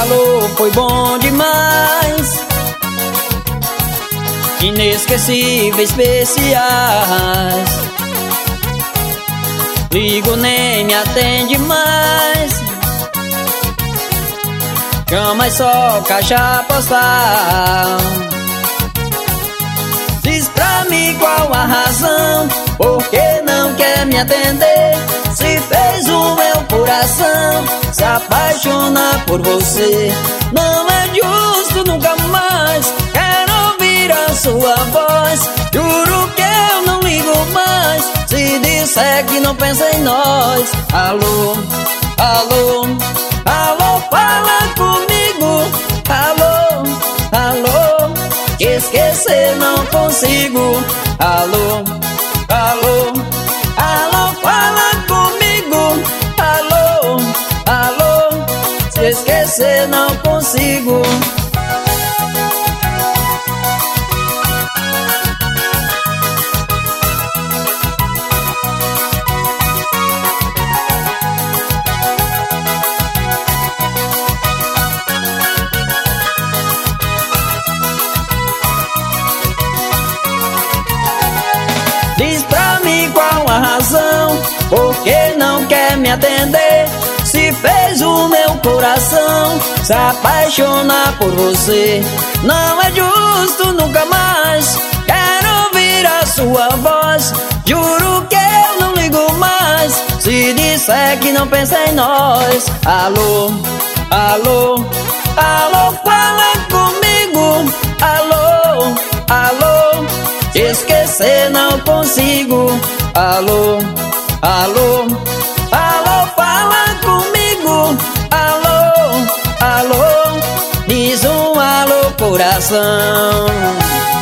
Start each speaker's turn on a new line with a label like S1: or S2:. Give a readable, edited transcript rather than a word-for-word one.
S1: Alô, foi bom demais, inesquecíveis, especiais. Ligo, nem me atende mais, chama só caixa postal. Diz pra mim qual a razão, por que não quer me atender? Se fez o meu coração se apaixonar por você. Não é justo, nunca mais quero ouvir a sua voz. Juro que eu não ligo mais se disser que não pensa em nós. Alô, alô, alô, fala comigo. Alô, alô, te esquecer não consigo. Alô, alô, alô, fala comigo. Alô, alô, te esquecer não consigo. Diz pra mim qual a razão, por que não quer me atender? Se fez o meu coração se apaixonar por você. Não é justo, nunca mais quero ouvir a sua voz. Juro que eu não ligo mais se disser que não pensa em nós. Alô, alô, alô, fala comigo. Alô, alô, te esquecer não consigo. Alô, alô, alô, fala comigo. Alô, alô, diz um alô, coração.